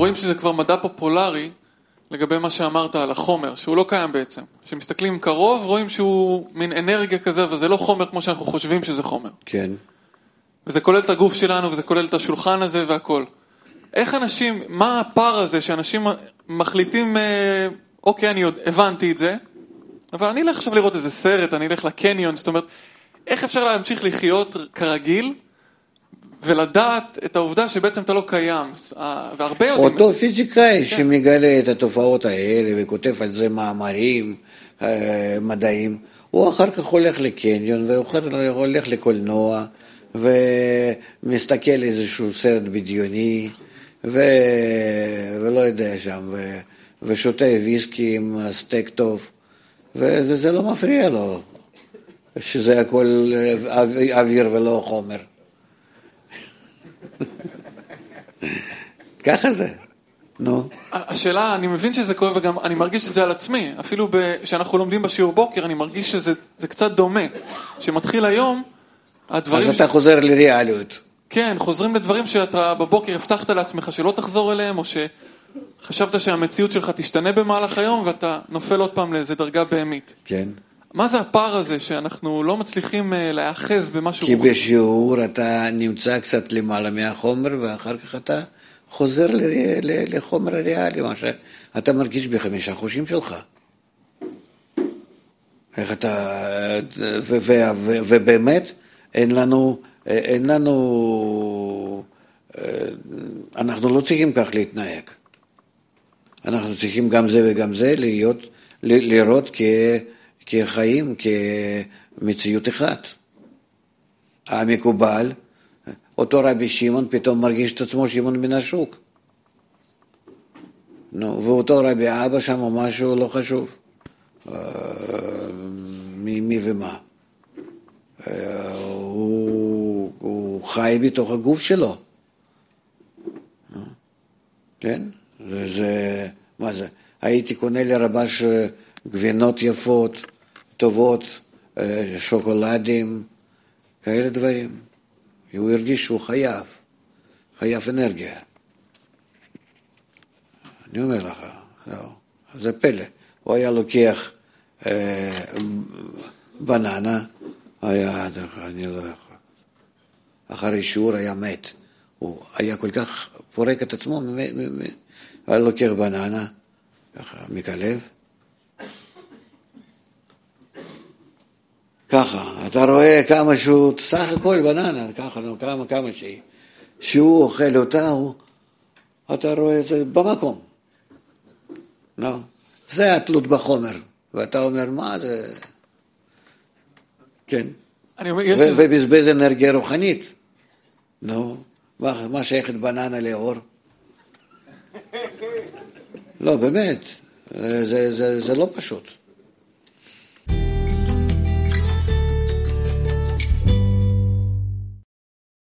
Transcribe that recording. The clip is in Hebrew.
רואים שזה כבר מדע פופולרי לגבי מה שאמרת על החומר, שהוא לא קיים בעצם. כשמסתכלים קרוב, רואים שהוא מין אנרגיה כזה, אבל זה לא חומר כמו שאנחנו חושבים שזה חומר. כן. וזה כולל את הגוף שלנו, וזה כולל את השולחן הזה והכל. איך אנשים, מה הפער הזה שאנשים מחליטים, אוקיי, אני עוד הבנתי את זה, אבל אני אלך עכשיו לראות איזה סרט, אני אלך לקניון, זאת אומרת, איך אפשר להמשיך לחיות כרגיל, ולדעת את העובדה שבעצם אתה לא קיים, והרבה יודעים... אותו פיזיקאי שמגלה את התופעות האלה, וכותב על זה מאמרים מדעיים, הוא אחר כך הולך לקניון, והולך לקולנוע, ומסתכל איזשהו סרט בדיוני, ולא יודע שם, ושותה ויסקי עם סטייק טוב, וזה לא מפריע לו, שזה הכל אוויר ולא חומר. ככה זה. נו. השאלה, אני מבין שזה כואב, וגם אני מרגיש את זה על עצמי, אפילו שאנחנו לומדים בשיעור בוקר, אני מרגיש שזה קצת דומה, שמתחיל היום, הדברים... אז אתה חוזר לריאליות. כן, חוזרים לדברים שאתה בבוקר הבטחת לעצמך שלא תחזור אליהם, או שחשבת שהמציאות שלך תשתנה במהלך היום, ואתה נופל עוד פעם לאיזה דרגה בהמית. כן. מה זה הפער הזה שאנחנו לא מצליחים להאחז במשהו? כי בשיעור אתה נמצא קצת למעלה מהחומר, ואחר כך אתה חוזר לחומר הריאלי, מה שאתה מרגיש בחמישה חושים שלך. איך אתה... ובאמת אין לנו... אנחנו לא צריכים כך להתנהג. אנחנו צריכים גם זה וגם זה לראות כחיים, כמציאות אחת. המקובל, אותו רבי שמעון פתאום מרגיש את עצמו שמעון מן השוק. ואותו רבי אבא שם משהו לא חשוב. מי ומה. הוא חי בתוך הגוף שלו. כן? מה זה? הייתי קונה לרבש גבינות יפות, טובות, שוקולדים, כאלה דברים. הוא הרגיש שהוא חייב אנרגיה. אני אומר לך, זה פלא. הוא היה לוקח בננה, אני לא יכול. אחרי שיעור היה מת. הוא היה כל כך פורק את עצמו, היה לוקח בננה, ככה, מקלב. ככה, אתה רואה כמה שהוא, סך הכל בננה, ככה, כמה שהיא. שהוא אוכל אותה, אתה רואה את זה במקום. לא? זה התלות בחומר. ואתה אומר, מה זה? כן. ובזבז אנרגיה רוחנית. נו, מה שייכת בננה לאור? לא, באמת, זה לא פשוט.